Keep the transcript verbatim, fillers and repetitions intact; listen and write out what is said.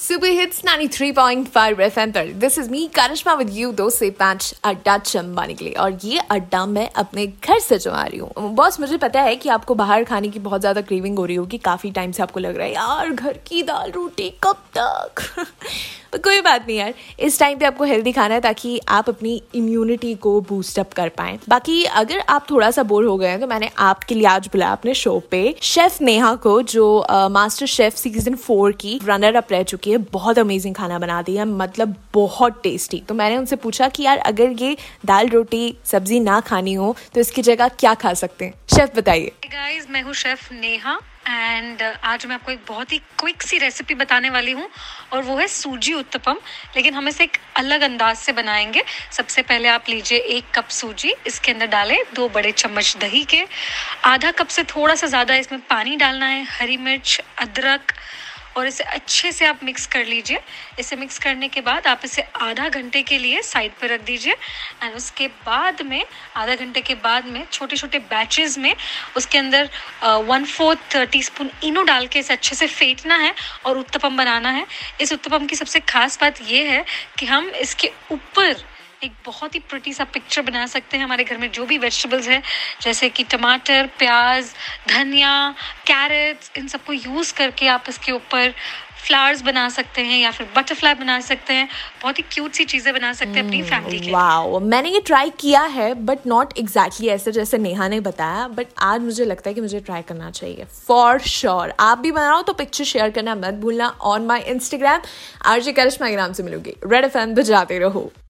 Super Hits ninety three point five F M पर this is me Karishma with you दो से पांच अड्डा जमाने के लिए। और ये अड्डा मैं अपने घर से जमा रही हूँ। बॉस, मुझे पता है कि आपको बाहर खाने की बहुत ज़्यादा क्रेविंग हो रही होगी। काफ़ी टाइम से आपको लग रहा है यार घर की दाल रोटी कब तक कोई बात नहीं यार, इस टाइम पे आपको हेल्दी खाना है ताकि आप अपनी इम्यूनिटी को बूस्ट अप कर पाएं। बाकी अगर आप थोड़ा सा बोर हो गए हैं तो मैंने आपके लिए आज बुलाया अपने शो पे शेफ नेहा को, जो मास्टर शेफ सीजन फोर की रनर अप रह चुकी है। बहुत अमेजिंग खाना बनाती है, मतलब बहुत टेस्टी। तो मैंने उनसे पूछा कि यार अगर ये दाल रोटी सब्जी ना खानी हो तो इसकी जगह क्या खा सकते हैं। शेफ बताइए। गाइस, मैं हूँ शेफ नेहा एंड uh, आज मैं आपको एक बहुत ही क्विक सी रेसिपी बताने वाली हूँ और वो है सूजी उत्तपम। लेकिन हम इसे एक अलग अंदाज से बनाएंगे। सबसे पहले आप लीजिए एक कप सूजी, इसके अंदर डालें दो बड़े चम्मच दही के, आधा कप से थोड़ा सा ज़्यादा इसमें पानी डालना है, हरी मिर्च, अदरक, और इसे अच्छे से आप मिक्स कर लीजिए। इसे मिक्स करने के बाद आप इसे आधा घंटे के लिए साइड पर रख दीजिए एंड उसके बाद में आधा घंटे के बाद में छोटे छोटे बैचेस में उसके अंदर one fourth teaspoon Eno डाल के इसे अच्छे से फेंटना है और उत्तपम बनाना है। इस उत्तपम की सबसे खास बात ये है कि हम इसके ऊपर एक बहुत ही प्रिटी सा पिक्चर बना सकते हैं। हमारे घर में जो भी वेजिटेबल्स है जैसे कि टमाटर, प्याज, धनिया, कैरेट्स, इन सबको यूज़ करके आप इसके ऊपर फ्लावर्स बना सकते हैं या फिर बटरफ्लाई बना सकते हैं। बहुत ही क्यूट सी चीज़ें बना सकते हैं अपनी फैमिली के। वाओ, मैंने ये ट्राई किया है बट नॉट एग्जैक्टली ऐसे जैसे नेहा ने बताया। बट आज मुझे लगता है कि मुझे ट्राई करना चाहिए फॉर श्योर। आप भी बनाओ तो पिक्चर शेयर करना मत भूलना on my Instagram. RJ Karishma के नाम से मिलोगी। रेड एफ एम बजाते रहो।